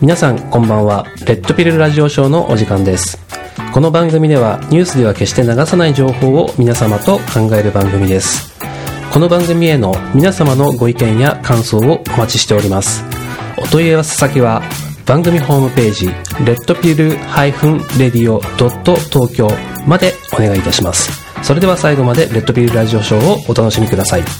皆さんこんばんは。レッドピルラジオショーのお時間です。この番組ではニュースでは決して流さない情報を皆様と考える番組です。この番組への皆様のご意見や感想をお待ちしております。お問い合わせ先は番組ホームページ redpill-radio.tokyo までお願いいたします。それでは最後までレッドピルラジオショーをお楽しみください。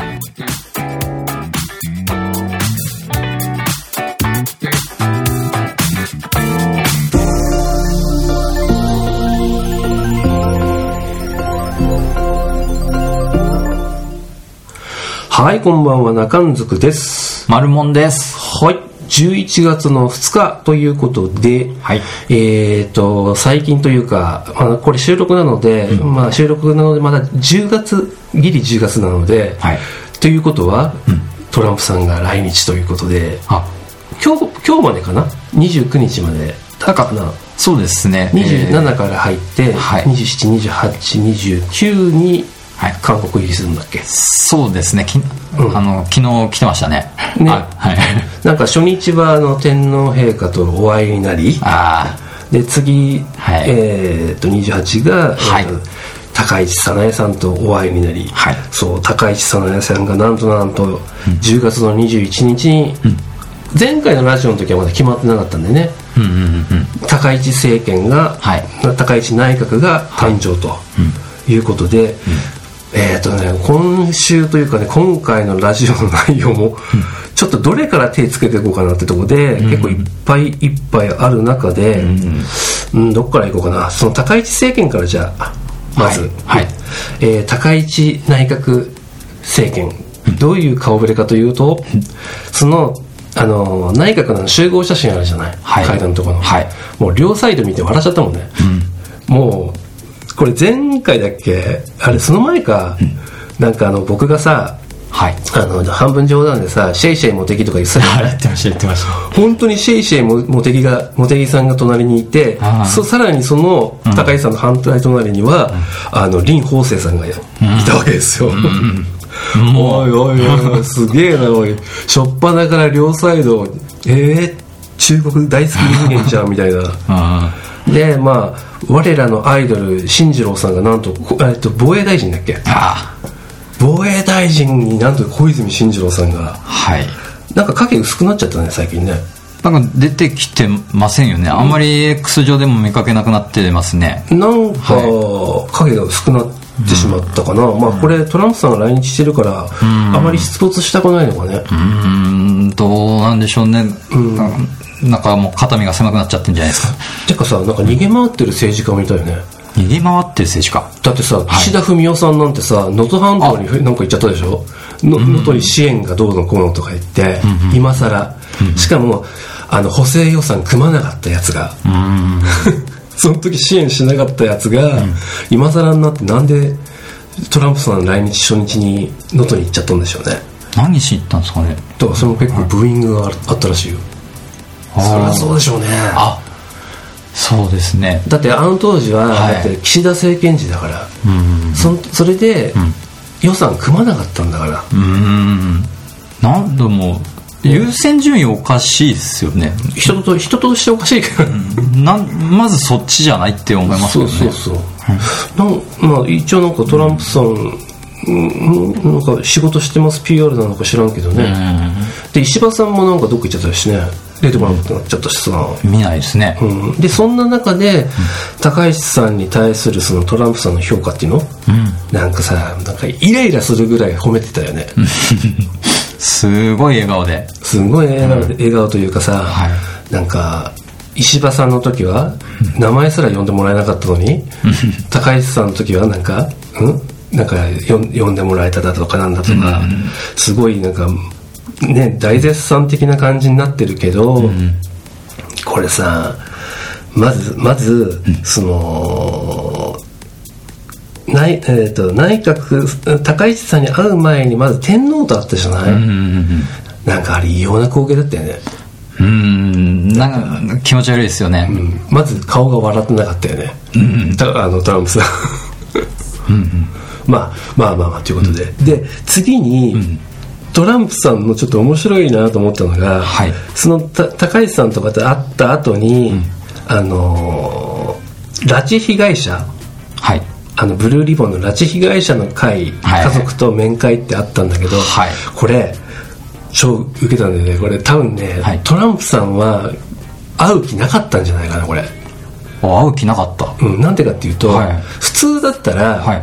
はい、こんばんは。中んずくです。 まるもんです。 はい、11月の2日ということで、 はい、 最近というか、これ収録なので、収録なのでまだ10月ギリ10月なので、はい、ということは、トランプさんが来日ということで、今日までかな、29日までだかな。 そうですね。 27から入って、27、28、29に韓国入りするんだっけ。 そうですね。昨日来てましたね。 なんか初日は天皇陛下とお会いになり、で次、28が、高市早苗さんとお会いになり、そう高市早苗さんがなんと10月の21日に、前回のラジオの時はまだ決まってなかったんでね、高市政権が、高市内閣が誕生ということで、今週というかね、今回のラジオの内容もちょっとどれから手つけていこうかなってところで、結構いっぱいいっぱいある中で、どっからいこうかな。その高市政権からじゃあまず、高市内閣政権どういう顔ぶれかというと、その内閣の集合写真あるじゃない、階段のところの、もう両サイド見て笑っちゃったもんね。もうこれ前回だっけ、あれその前か、なんか僕がさ、半分冗談でさ、シェイシェイモテギとか言ってたじゃない。 言ってました。 本当にシェイシェイモテギさんが隣にいて、さらにその高市さんの反対隣には、林芳正さんがいたわけですよ。おいおいおい、すげえな、おい、しょっぱなから両サイド、中国大好き人間じゃんみたいな。で我らのアイドル進次郎さんがなんと防衛大臣だっけ、防衛大臣になんと小泉進次郎さんが、なんか影薄くなっちゃったね最近ね。 なんか出てきてませんよね。あんまり X 上でも見かけなくなってますね。 なんか影が薄くなってしまったかな。これトランプさんが来日してるからあまり出没したくないのかね。 どうなんでしょうね。なんかもう肩身が狭くなっちゃってるんじゃないですか。 てかさ、なんか逃げ回ってる政治家もいたよね。 逃げ回ってる政治家だってさ、岸田文雄さんなんてさ、能登半島になんか行っちゃったでしょ。能登に支援がどうのこうのとか言って、今更、しかも補正予算組まなかったやつが、その時支援しなかったやつが、今更になってなんでトランプさん来日初日に能登に行っちゃったんでしょうね。 何しに行ったんですかね。 だからそれも結構ブーイングがあったらしいよ。そりゃそうでしょうね。 そうですね。 だって当時はだって岸田政権時だから、それで予算組まなかったんだから。 何度も優先順位おかしいですよね。 人としておかしいけど、 まずそっちじゃないって思いますけどね。 そう一応なんかトランプさんなんか仕事してます PR なのか知らんけどね。で石破さんもなんかどっか行っちゃったしね、出てこなくなっちゃったしさ、 見ないですね。 でそんな中で、高市さんに対するそのトランプさんの評価っていうの、なんかさ、なんかイライラするぐらい褒めてたよね。 すごい笑顔で、 すごい笑顔というかさ、なんか石破さんの時は名前すら呼んでもらえなかったのに、高市さんの時はなんか呼んでもらえただとかなんだとか、すごいなんかね、大絶賛的な感じになってるけど、これさ、まずその内閣高市さんに会う前にまず天皇と会ったじゃない。なんかあれ異様な光景だったよね。 なんか気持ち悪いですよね。 まず顔が笑ってなかったよね。トランプさん。まあということで、で次に、 トランプさんのちょっと面白いなと思ったのが、はい、その高市さんとかと会った後に、拉致被害者、はい、ブルーリボンの拉致被害者の会、はい、家族と面会ってあったんだけど、はい、これ超受けたんだよね。これ多分ね、はい、トランプさんは会う気なかったんじゃないかなこれ。 会う気なかった、 なんでかっていうと、はい、普通だったら、はい、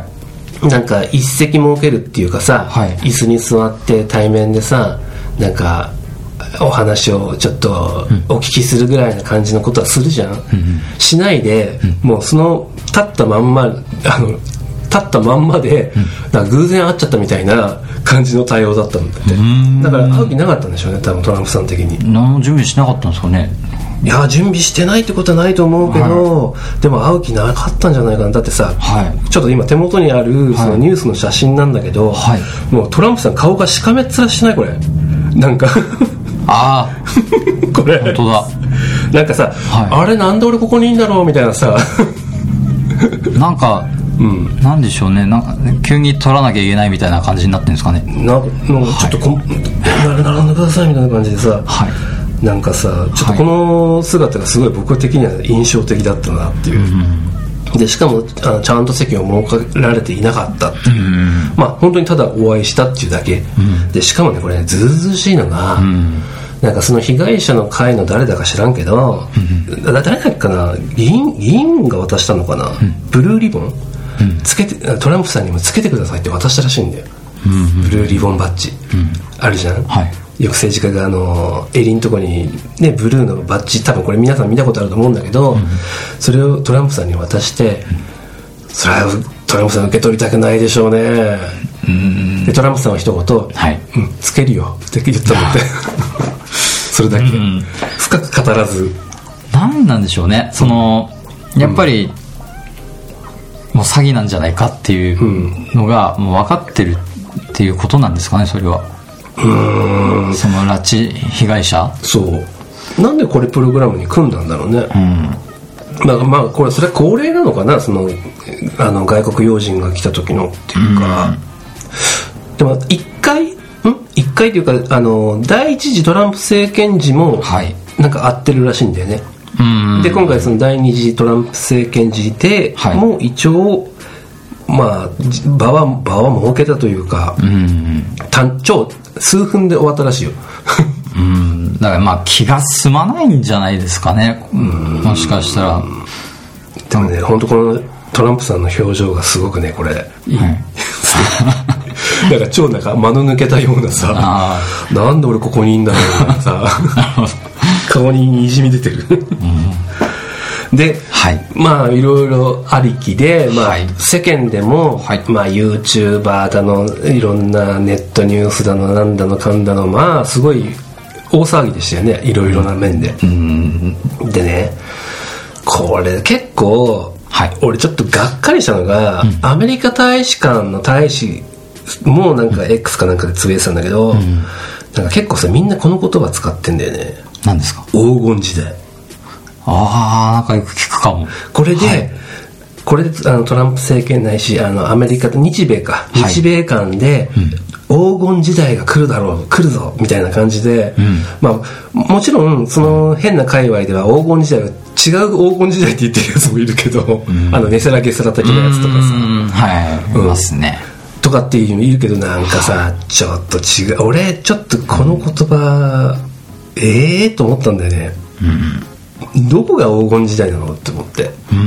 なんか一席設けるっていうかさ、はい、椅子に座って対面でさ、なんかお話をちょっとお聞きするぐらいな感じのことはするじゃん、しないで、もうその立ったまんまで、なんか偶然会っちゃったみたいな感じの対応だったんだって。だから会う気なかったんでしょうね多分トランプさん的に。 何も準備しなかったんですかね。 いや準備してないってことはないと思うけど、はい、でも会う気なかったんじゃないかな。だってさ、はい、ちょっと今手元にあるそのニュースの写真なんだけど、はい、もうトランプさん顔がしかめっ面してないこれなんかああこれ本当だ。 なんかさ、はい、あれなんで俺ここにいんだろうみたいなさなんか、なんでしょうね、なんか急に撮らなきゃいけないみたいな感じになってるんですかね。 なんかちょっと並んでくださいみたいな感じでさ、はい、なんかさちょっとこの姿がすごい僕的には印象的だったなっていう、でしかもちゃんと席を設けられていなかったっていう、まあ本当にただお会いしたっていうだけ、でしかもねこれねずうずうしいのが、なんかその被害者の会の誰だか知らんけど、誰だっけかな、議員が渡したのかな、ブルーリボン、つけてトランプさんにもつけてくださいって渡したらしいんだよ、ブルーリボンバッジ、あるじゃん、はい、よく政治家が襟のとこに、ね、ブルーのバッジ、多分これ皆さん見たことあると思うんだけど、それをトランプさんに渡して、それはトランプさん受け取りたくないでしょうね。でトランプさんは一言、はい、つけるよって言ったのでそれだけ、深く語らず。 何なんでしょうね、そのやっぱり、もう詐欺なんじゃないかっていうのがもう分かってるっていうことなんですかね、それは。その拉致被害者、 そうなんでこれプログラムに組んだんだろうね。まあこれそれは恒例なのかな、その外国要人が来た時のっていうか、でも一回っていうか第一次トランプ政権時もなんか合ってるらしいんだよね、で今回その第二次トランプ政権時でも一応、まあ場は設けたというか、超数分で終わったらしいよだからまあ気が済まないんじゃないですかね、もしかしたら。 でもね本当このトランプさんの表情がすごくねこれ、なんか超なんか間の抜けたようなさ、なんで俺ここにいんだろうなさ顔ににじみ出てるで、はい、まあいろいろありきで、まあはい、世間でも、はい、まあ YouTuber だのいろんなネットニュースだのなんだのかんだの、まあすごい大騒ぎでしたよね、いろいろな面で。でねこれ結構、はい、俺ちょっとがっかりしたのが、アメリカ大使館の大使もうなんか X かなんかでつぶやいてたんだけど、なんか結構さみんなこの言葉使ってんだよね。 何ですか？ 黄金時代。 なんかよく聞くかも。 これでトランプ政権ないしアメリカと日米間で、黄金時代が来るぞみたいな感じで、まあもちろんその変な界隈では黄金時代は違う黄金時代って言ってるやつもいるけど、ネセラゲセラ的なやつとかさ、 いますね。 とかっていうのいるけど、なんかさ、ちょっと違う。俺ちょっとこの言葉と思ったんだよね。どこが黄金時代なのって思って。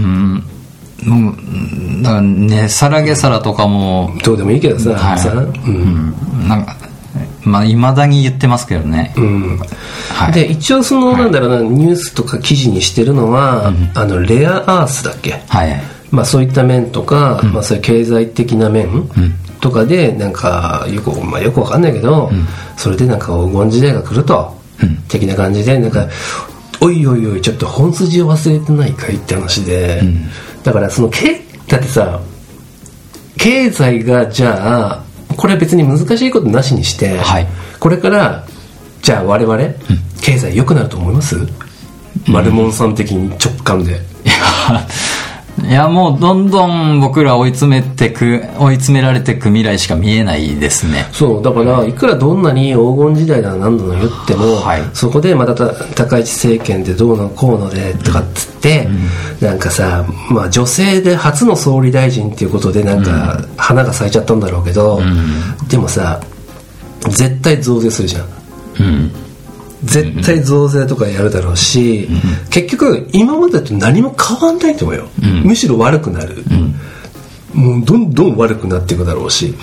だからね、サラゲサラとかもどうでもいいけどさ、 なんかまあ未だに言ってますけどね。 で一応そのなんだろうな、ニュースとか記事にしてるのは、レアアースだっけ。まあそういった面とか、まあそういう経済的な面とかでなんかよくわかんないけど、それでなんか黄金時代が来ると、的な感じでなんか。おいおいおいちょっと本筋を忘れてないかいって話で、だからそのだってさ経済がじゃあこれ別に難しいことなしにして、これからじゃあ我々、経済良くなると思います？マルモンさん的に直感で。 いや、もうどんどん僕ら追い詰められてく未来しか見えないですね。 そうだからいくらどんなに黄金時代だ何度も言っても、はい、そこでまた高市政権でどうのこうのでとかっつって、なんかさ、まあ女性で初の総理大臣っていうことでなんか花が咲いちゃったんだろうけど、でもさ絶対増税するじゃん、絶対増税とかやるだろうし、結局今までと何も変わんないと思うよ、むしろ悪くなる、もうどんどん悪くなっていくだろうし、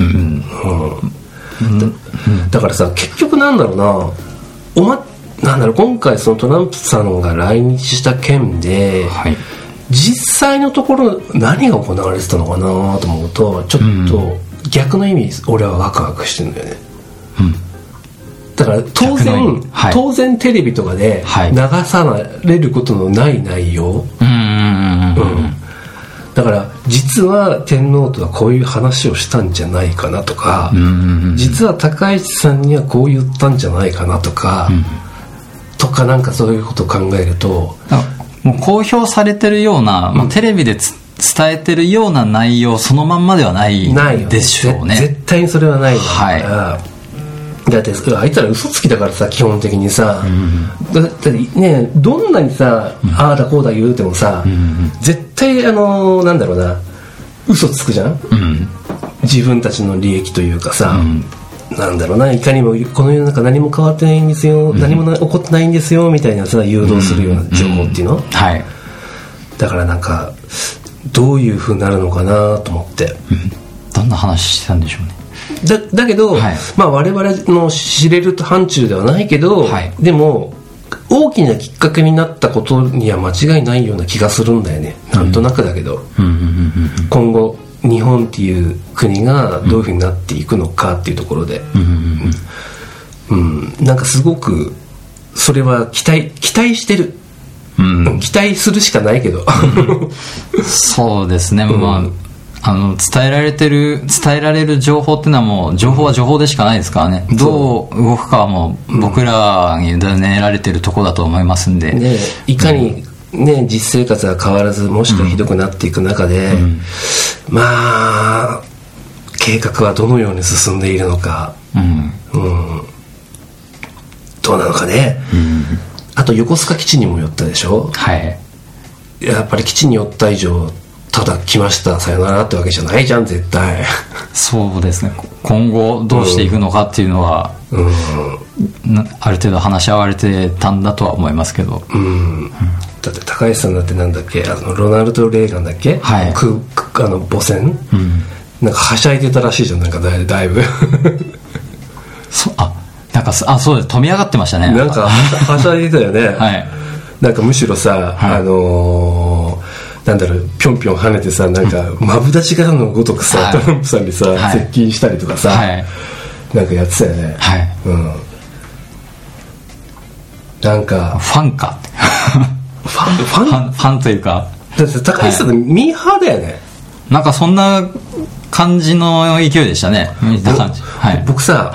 だからさ結局なんだろうな、なんだろう、今回そのトランプさんが来日した件で、はい、実際のところ何が行われてたのかなと思うとちょっと逆の意味俺はワクワクしてるんだよね、だから当然テレビとかで流されることのない内容、だから実は天皇とはこういう話をしたんじゃないかなとか、実は高市さんにはこう言ったんじゃないかなとか、とかなんかそういうことを考えると、 もう公表されてるような、テレビで伝えてるような内容そのまんまではないでしょうね。 絶対にそれはないんだから、だってあいつら嘘つきだからさ基本的にさ、だってねどんなにさ、ああだこうだ言うてもさ、絶対なんだろうな、嘘つくじゃん、自分たちの利益というかさ、なんだろうな、いかにもこの世の中何も変わってないんですよ、何も起こってないんですよみたいなさ誘導するような情報っていうの、だからなんかどういう風になるのかなと思って、 どんな話してたんでしょうね。 だけど、まあ、我々の知れる範疇ではないけど、でも大きなきっかけになったことには間違いないような気がするんだよね、なんとなくだけど、今後日本っていう国がどういうふうになっていくのかっていうところで、なんかすごくそれは期待してる、期待するしかないけどそうですね、伝えられる情報っていうのはもう情報は情報でしかないですからね、どう動くかはもう僕らに委ねられてるところだと思いますんで、 ね、いかに、ね、実生活が変わらずもしくはひどくなっていく中で、まあ計画はどのように進んでいるのか、どうなのかね、あと横須賀基地にも寄ったでしょ、やっぱり基地に寄った以上ただ来ましたさよならってわけじゃないじゃん絶対そうですね、今後どうしていくのかっていうのは、ある程度話し合われてたんだとは思いますけど、だって高橋さんだってなんだっけ、ロナルド・レーガンだっけ、母船、なんかはしゃいでたらしいじゃん、なんかだいぶなんかそうです、飛び上がってましたね、 なんかはしゃいでたよね、なんかむしろさ、なんだろう、ぴょんぴょん跳ねてさ、なんかマブダチからのごとくさ、トランプさんにさ、接近したりとかさ、なんかやってたよね、なんかファンかファンというか、 だって高橋さんってミーハーだよね、 なんかそんな感じの勢いでしたね、見た感じ。 僕さ、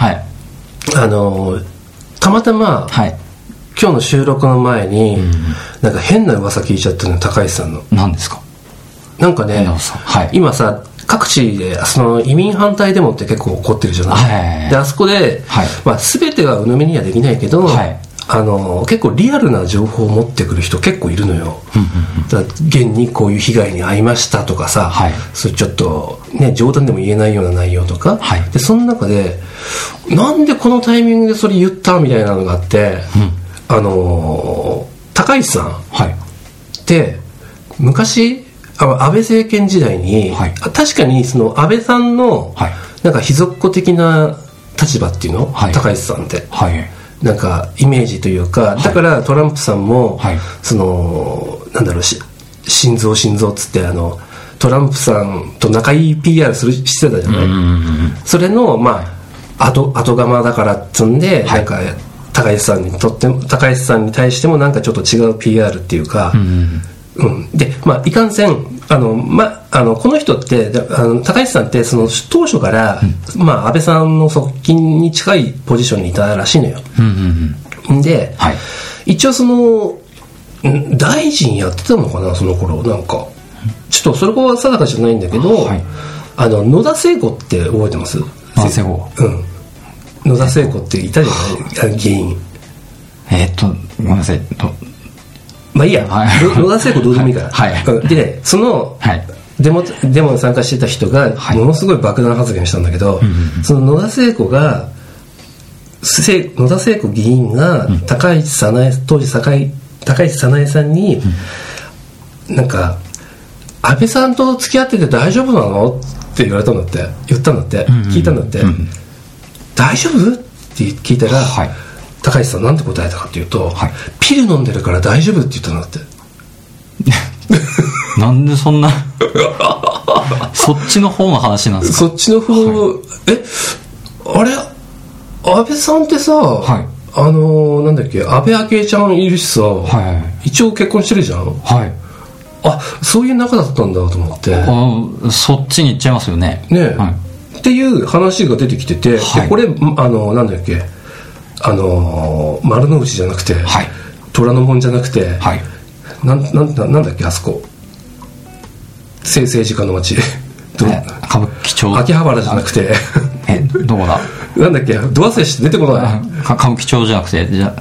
たまたま、今日の収録の前に、なんか変な噂聞いちゃったの、高橋さんの。 何ですか？ なんかね、今さ各地でその移民反対デモって結構起こってるじゃない、であそこで、全ては鵜呑みにはできないけど、結構リアルな情報を持ってくる人結構いるのよ、だ現にこういう被害に遭いましたとかさ、それちょっと、ね、冗談でも言えないような内容とか、でその中でなんでこのタイミングでそれ言ったみたいなのがあって、高市さんって昔安倍政権時代に、確かにその安倍さんのなんか秘蔵っ子的な立場っていうの、高市さんって、なんかイメージというか、だからトランプさんも、そのなんだろう、心臓っつってトランプさんと仲いい PR してたじゃない、それの後釜だからっつんで、なんか高市さんに対してもなんかちょっと違う PR っていうか、でいかんせんこの人って高市さんってその当初から、安倍さんの側近に近いポジションにいたらしいのよ、で、一応その大臣やってたのかな、その頃なんかちょっとそれは定かじゃないんだけど、はい、野田聖子って覚えてます？ 野田聖子、 野田聖子っていたじゃない、議員。 ごめんなさい。 まあいいや、野田聖子どうでもいいから。はい、でね、その、はい、デモに参加してた人がものすごい爆弾発言したんだけど、その野田聖子が野田聖子議員が高市早苗、当時高市早苗さんに、なんか安倍さんと付き合ってて大丈夫なのって言ったんだって、聞いたんだって、大丈夫って聞いたら、はい、高市さんなんて答えたかっていうと、はい、ピル飲んでるから大丈夫って言ったんだって。 なんでそんなそっちの方の話なんですか？ そっちの方、はい、あれ安倍さんってさ、はい、なんだっけ、安倍昭恵ちゃんいるしさ、はい、一応結婚してるじゃん。はい。あ、そういう仲だったんだと思って。 そっちに行っちゃいますよね。 ね、はい、っていう話が出てきてて、はい、でこれなんだっけ、丸の内じゃなくて、はい、虎ノ門じゃなくて、はい、なんだっけ、あそこ政治家の町歌舞伎町、 秋葉原じゃなくてどこだ、 なんだっけ、ド忘れして出てこない。 歌舞伎町じゃなくて、じゃ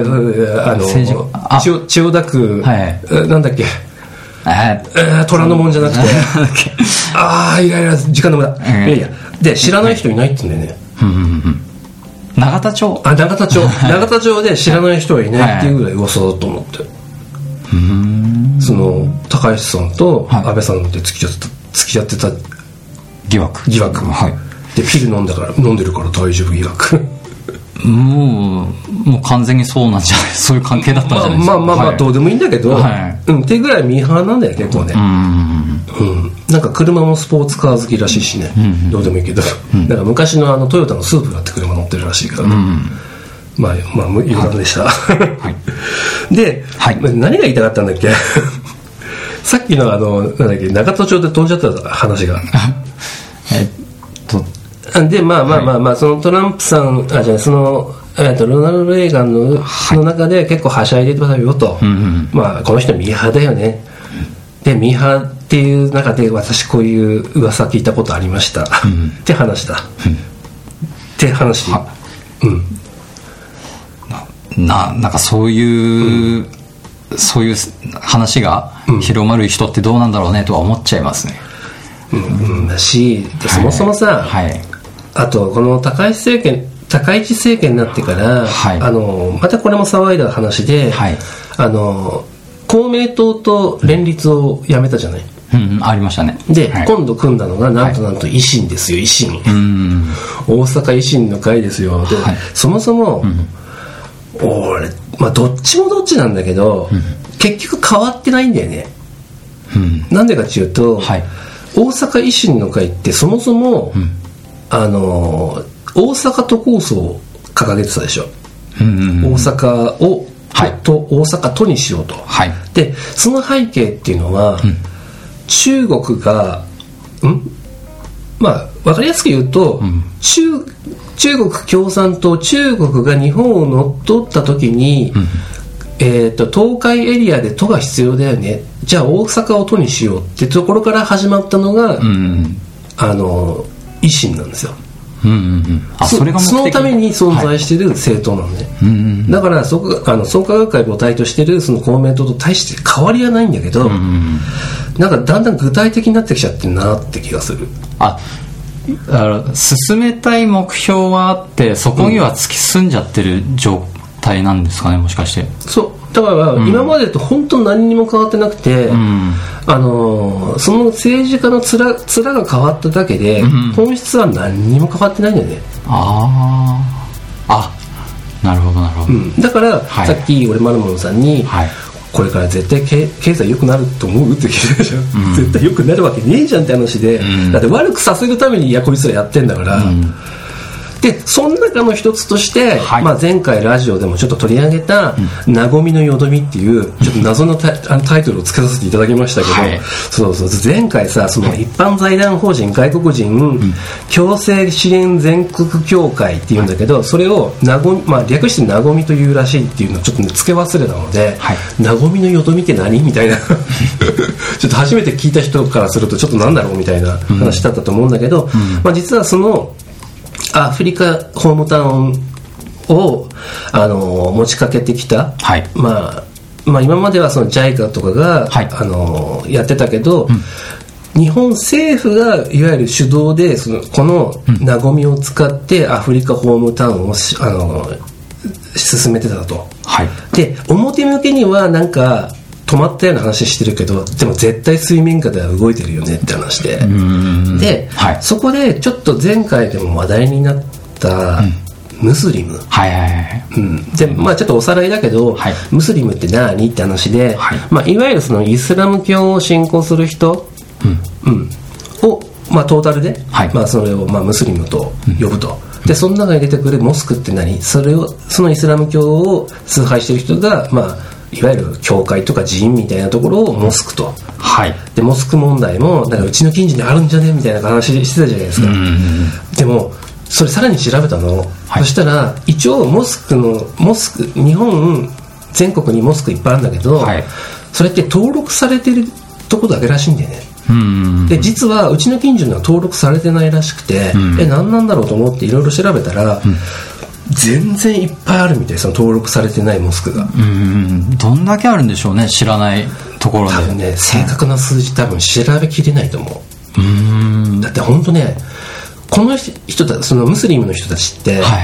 千代田区、はい、なんだっけ、虎ノ門じゃなくていや時間の無駄、いやで知らない人いないって言うんだよね。 永田町、 永田町で知らない人はいないっていうぐらい噂だと思って、その高市さんと安倍さんって付き合ってた疑惑、 はい、でピル飲んでるから大丈夫疑惑もう完全にそうなんじゃない、そういう関係だったんじゃないですか。 まあ、はい、どうでもいいんだけど、はい、ってぐらいミーハーなんだよ結構ね。なんか車もスポーツカー好きらしいしね、どうでもいいけど、なんか昔のトヨタのスープラって車乗ってるらしいからね、まあ余談でした、はい、で、はい、何が言いたかったんだっけさっきのなんだっけ、中戸町で飛んじゃった話がで、まあそのトランプさん、そのロナルド・レーガンの中で結構はしゃいでたよと、まあこの人ミーハーだよね、でミーハーっていう中で私こういう噂聞いたことありました、って話だ、って話、 なんかそういう話が広まる人ってどうなんだろうねとは思っちゃいますね。 だし、そもそもさ、はい、あとこの高市政権になってから、はい、またこれも騒いだ話で、はい、公明党と連立をやめたじゃない、 ありましたね。 で、はい、今度組んだのがなんと維新ですよ、維新、大阪維新の会ですよ。で、はい、そもそも、俺、どっちもどっちなんだけど、結局変わってないんだよね。なんでかっていうと、はい、大阪維新の会ってそもそも、大阪都構想を掲げてたでしょ、大阪を、はい、大阪都にしようと、はい、でその背景っていうのは、中国が分かりやすく言うと、中国共産党、中国が日本を乗っ取った時に、東海エリアで都が必要だよね、じゃあ大阪を都にしようってところから始まったのが、維新なんですよ。それが目的。そのために存在している政党なんで、だから創価学会母体としているその公明党と対して変わりはないんだけど、なんかだんだん具体的になってきちゃってるなって気がする。 進めたい目標はあってそこには突き進んじゃってる状態なんですかね、もしかして。 そうだから今までと本当何にも変わってなくて、その政治家の面が変わっただけで、本質は何にも変わってないんだよね。 なるほど、 だから、はい、さっき俺マルモンさんに、はい、これから絶対経済良くなると思うって聞いたでしょ、絶対良くなるわけねえじゃんって話で、だって悪くさせるためにこいつらやってんだから、 でその中の一つとして、 はい、 まあ、前回ラジオでもちょっと取り上げた「なごみのよどみ」っていうちょっと謎のタイトルをつけさせていただきましたけど、はい、そう前回さその一般財団法人外国人共生支援全国協会っていうんだけど、それをまあ、略してなごみというらしいっていうのをちょっと、ね、付け忘れたので、はい、なごみのよどみって何みたいなちょっと初めて聞いた人からするとちょっとなんだろうみたいな話だったと思うんだけど、まあ、実はそのアフリカホームタウンを持ちかけてきた、はい、まあ、今まではその JICA とかが、はい、やってたけど、日本政府がいわゆる主導でこのなごみを使ってアフリカホームタウンを進めてたと、はい、で表向きにはなんか止まったような話してるけど、でも絶対水面下では動いてるよねって話で、で、はい、そこでちょっと前回でも話題になったムスリム、はいはいはい、でまあ、ちょっとおさらいだけど、はい、ムスリムって何って話で、はい、まあ、いわゆるそのイスラム教を信仰する人、を、まあ、トータルで、はい、まあ、それを、まあ、ムスリムと呼ぶと、でその中に出てくるモスクって何、そのイスラム教を崇拝してる人が、まあ、いわゆる教会とか寺院みたいなところをモスクと、はい、でモスク問題もなんかうちの近所にあるんじゃねみたいな話してたじゃないですか。でもそれさらに調べたの、はい、そしたら一応モスク日本全国にモスクいっぱいあるんだけど、はい、それって登録されてるとこだけらしいんだよね。で実はうちの近所には登録されてないらしくて、何なんだろうと思っていろいろ調べたら、全然いっぱいあるみたい、その登録されてないモスクが。 どんだけあるんでしょうね、知らないところで。 多分ね、正確な数字多分調べきれないと思う。だって本当ね、この人たち、そのムスリムの人たちって、はい、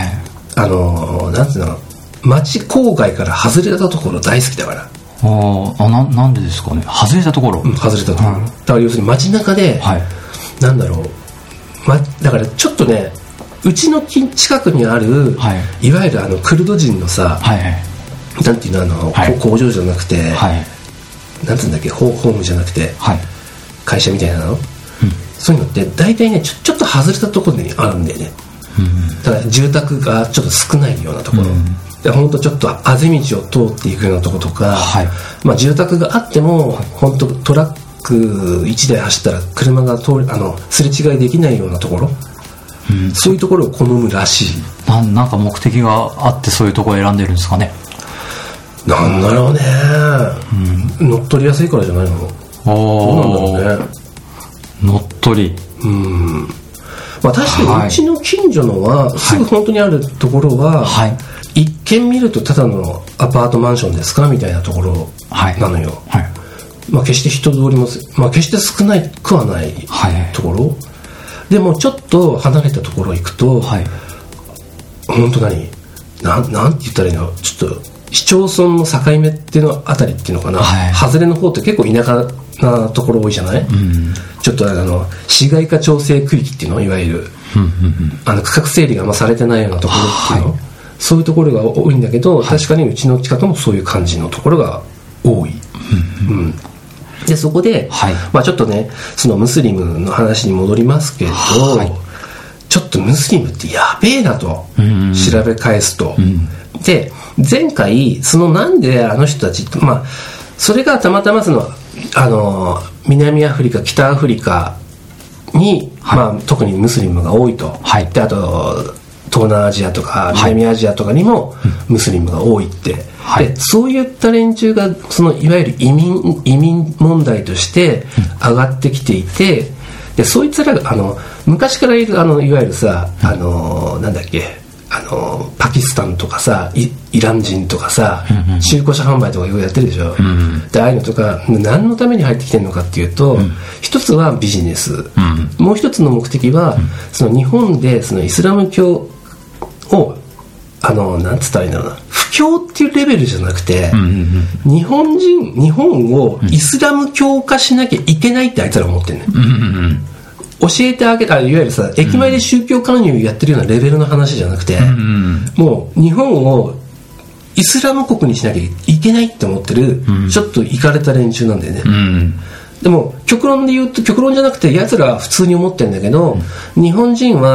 なんていうの、町郊外から外れたところ大好きだから。 なんでですかね、外れたところ、 外れたところ、だから要するに街中で、はい、なんだろう、だからちょっとね、うちの近くにある、はい、いわゆるクルド人のさ、はいはい、なんていうの、はい、工場じゃなくて、はい、なんていうんだっけ、ホームじゃなくて、はい、会社みたいなの、そういうのって大体ね、ちょっと外れたところにあるんだよね。だから住宅がちょっと少ないようなところ、で本当ちょっとあぜ道を通っていくようなところとか、はい、まあ、住宅があっても本当トラック1台走ったら車がすれ違いできないようなところ、そういうところを好むらしい。 なんか目的があってそういうところを選んでるんですかね。 なんだろうね、乗っ取りやすいからじゃないの。どうなんだろうね、 乗っ取り。 まあ、確かにうちの近所のは、はい、すぐ本当にあるところは、はい、一見見るとただのアパートマンションですかみたいなところなのよ、はいはい、まあ、決して人通りも、まあ、決して少ないくはないところ、はい、でもちょっと離れたところ行くと、はい、本当なんて言ったらいいの、ちょっと市町村の境目っていうのあたりっていうのかな、はい、外れの方って結構田舎なところ多いじゃない、ちょっと市街化調整区域っていうの、いわゆる、区画整理があんまされてないようなところっていうの、はい、そういうところが多いんだけど、はい、確かにうちの近くもそういう感じのところが多い、でそこで、はい、まあ、ちょっとね、そのムスリムの話に戻りますけど、はい、ちょっとムスリムってやべえなと、調べ返すと、で前回なんであの人たち、まあ、それがたまたま南アフリカ、北アフリカに、はい、まあ、特にムスリムが多いと、はい、であと東南アジアとか南アジアとかにもムスリムが多いって、はい、でそういった連中がいわゆる移民問題として上がってきていて、でそいつらが昔からいるいわゆるさ、なんだっけ、パキスタンとかさ、イラン人とかさ、中古車販売とかよくやってるでしょ、でああいうのとか何のために入ってきてるのかっていうと、一つはビジネス、もう一つの目的は、日本でイスラム教をなんつったらいいんだろうな、布教っていうレベルじゃなくて、日本をイスラム教化しなきゃいけないってあいつら思ってるね、教えてあげた、いわゆるさ、駅前で宗教勧誘やってるようなレベルの話じゃなくて、もう日本をイスラム国にしなきゃいけないって思ってる、ちょっとイカれた連中なんだよね、でも極論で言うと、極論じゃなくて奴らは普通に思ってるんだけど、日本人は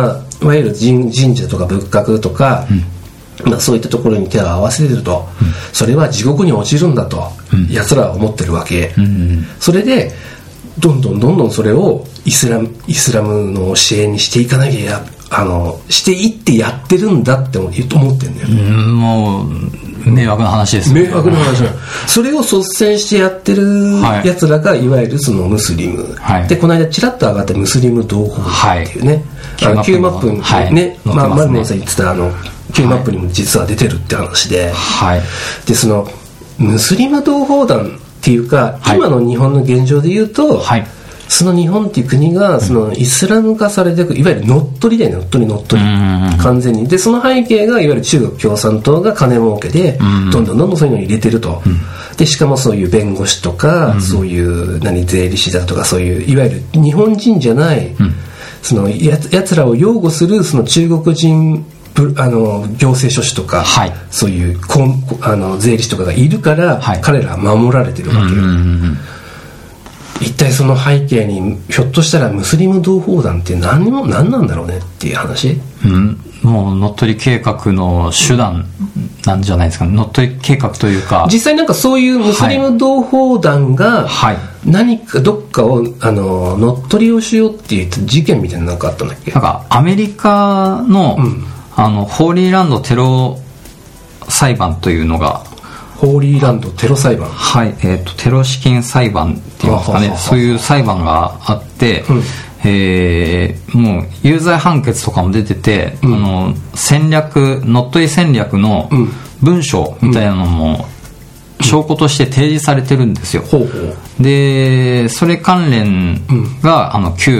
いわゆる神社とか仏閣とか、そういったところに手を合わせてると、それは地獄に落ちるんだと、奴らは思ってるわけ、それでどんどんそれをイスラムの教えにしていかなきゃしていってやってるんだって思ってんだよ、 もう迷惑な話ですよね。 迷惑な話なそれを率先してやってるやつらが、いわゆるそのムスリム、でこの間ちらっと上がったムスリム同胞っていうね、Q マップにね、マルモンさん言ってたQ マップにも実は出てるって話で、でそのムスリム同胞団っていうか、今の日本の現状で言うと、その日本っていう国がそのイスラム化されていく、いわゆる乗っ取りだよね、乗っ取り、完全に。でその背景がいわゆる中国共産党が金儲けでどんどんそういうのを入れてると、でしかもそういう弁護士とか、そういう税理士だとか、そういういわゆる日本人じゃない、そのやつらを擁護するその中国人行政書士とか、そういう税理士とかがいるから、彼らは守られてるわけよ。一体その背景にひょっとしたらムスリム同胞団って何なんだろうねっていう話、 もう乗っ取り計画の手段なんじゃないですかね。乗っ取り計画というか、 実際なんかそういうムスリム同胞団が何かどっかを乗っ取りをしようっていう事件みたいなのがあったんだっけ。 なんかアメリカの、ホーリーランドテロ裁判というのが、 ホーリーランドテロ裁判、 テロ資金裁判っていうんですかね、そういう裁判があって、もう有罪判決とかも出てて、乗っ取り戦略の文章みたいなのも証拠として提示されてるんですよ。でそれ関連が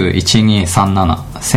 91237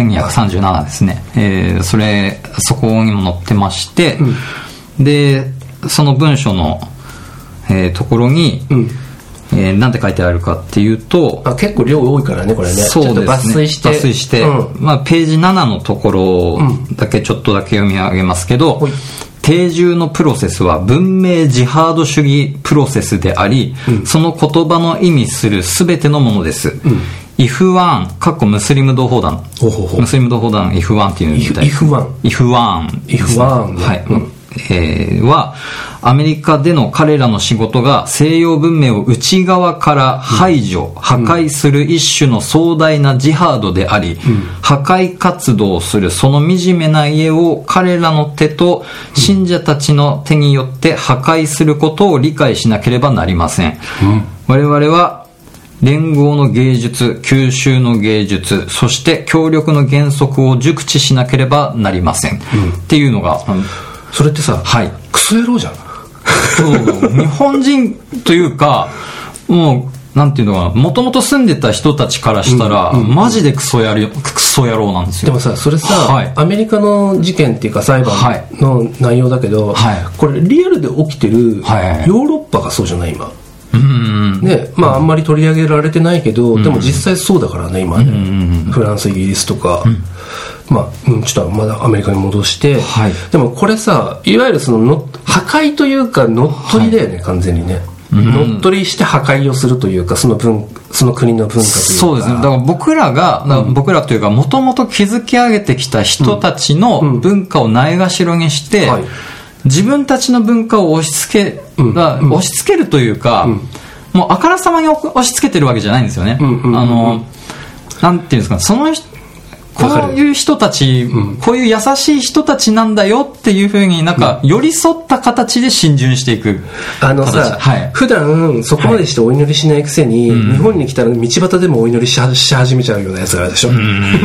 1237ですね、そこにも載ってまして、でその文書のところに、何て書いてあるかっていうと、 結構量多いからねこれね。 そうですね、抜粋して、ページ7のところだけちょっとだけ読み上げますけど、定住のプロセスは文明ジハード主義プロセスであり、その言葉の意味する全てのものです、イフワーンムスリム同胞団、ムスリム同胞団イフワーンっていうみたい。イフワーンはアメリカでの彼らの仕事が西洋文明を内側から排除、破壊する一種の壮大なジハードであり、破壊活動をするその惨めな家を彼らの手と信者たちの手によって破壊することを理解しなければなりません、我々は連合の芸術、吸収の芸術、そして協力の原則を熟知しなければなりません、っていうのが、 それってさ、クソ野郎じゃん。 日本人というか、もうなんていうのかな、もともと住んでた人たちからしたら、マジでクソ野郎なんですよ。 でもさ、それさ、アメリカの事件っていうか裁判の内容だけど、これリアルで起きてるヨーロッパがそうじゃない今。ね、あんまり取り上げられてないけど、でも実際そうだからね今ね、フランスイギリスとか、ちょっとまだアメリカに戻して、でもこれさ、いわゆるその破壊というか乗っ取りだよね、完全にね。乗っ取りして破壊をするというか、その国の文化というか。 そうですね。だから僕らというか、もともと築き上げてきた人たちの文化をないがしろにして、自分たちの文化を押し付けるというか、もうあからさまに押し付けてるわけじゃないんですよね。なんていうんですか、こういう人たち、こういう優しい人たちなんだよっていうふうに寄り添った形で浸潤していく。 普段そこまでしてお祈りしないくせに、日本に来たら道端でもお祈りし始めちゃうようなやつがあるでしょ。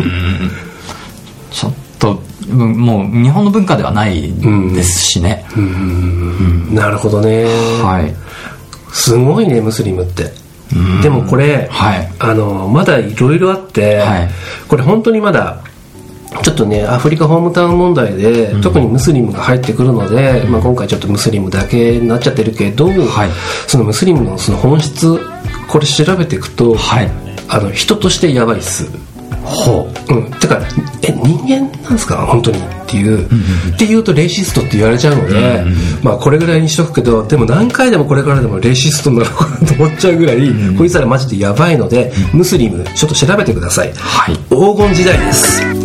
ちょっともう日本の文化ではないですしね。 なるほどね。すごいね、ムスリムって。でもこれ、まだいろいろあって、これ本当にまだちょっとね、アフリカホームタウン問題で、特にムスリムが入ってくるので、今回ちょっとムスリムだけになっちゃってるけど、そのムスリムのその本質、これ調べていくと、人としてやばいっす。だから人間なんですか本当にっていうとレイシストって言われちゃうので、これぐらいにしとくけど、でも何回でもこれからでもレイシストなのかなと思っちゃうぐらい、こいつらマジでやばいので、ムスリムちょっと調べてください。黄金時代です。